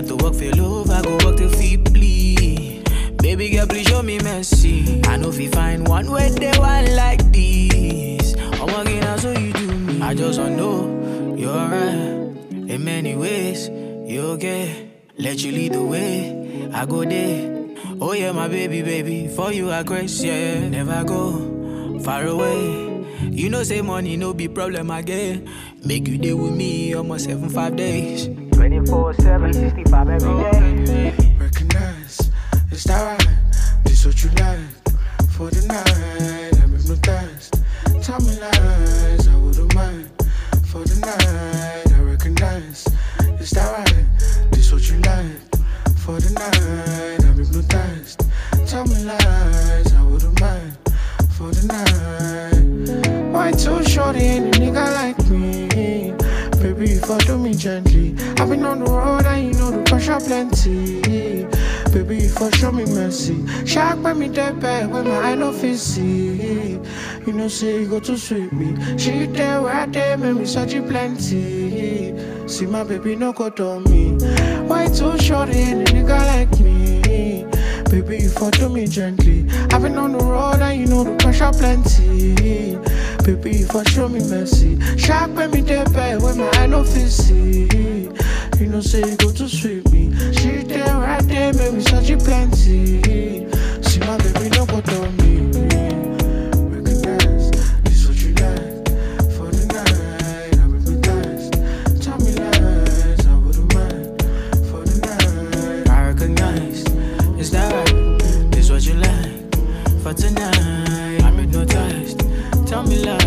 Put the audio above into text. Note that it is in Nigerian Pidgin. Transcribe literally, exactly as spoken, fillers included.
not to work for love, I go work till feet bleed. Baby girl, please show me mercy. I know if you find one way they want like this. I'm working out so you do me. I just wanna know you're right. In many ways, you okay. Let you lead the way, I go there. Oh yeah, my baby, baby. For you I grace, yeah. Never go far away. You know say money no be problem again. Make you deal with me almost seven, five days. twenty-four seven, sixty-five every day. Recognize, is that right? This what you like for the night. I'm hypnotized. Tell me lies, I wouldn't mind. For the night, I recognize, is that right? This what you like for the night. I'm hypnotized. Tell me lies, I wouldn't mind. For the night. Why too short ain't a nigga like me? Baby, follow me gently. I've been on the road and you know the pressure plenty. Baby, for show me mercy. Shark by me dead back when my eye no fit see. You know say you go to sweet me. She there where I there, make me such a plenty. See my baby no go to me. Why too short ain't a nigga like me? Baby, follow me gently. I've been on the road and you know the pressure plenty. Baby, for show me mercy. Shark when me dead bad when my eye no fit see. You know say you go to sweet me. She there right there, make me such a plenty. See my baby no go to me. Recognize, this what you like for the night. I'm hypnotized. Tell me lies, I wouldn't mind. For the night, I recognize, is that right? This what you like for tonight. I'm hypnotized. Tell me lies.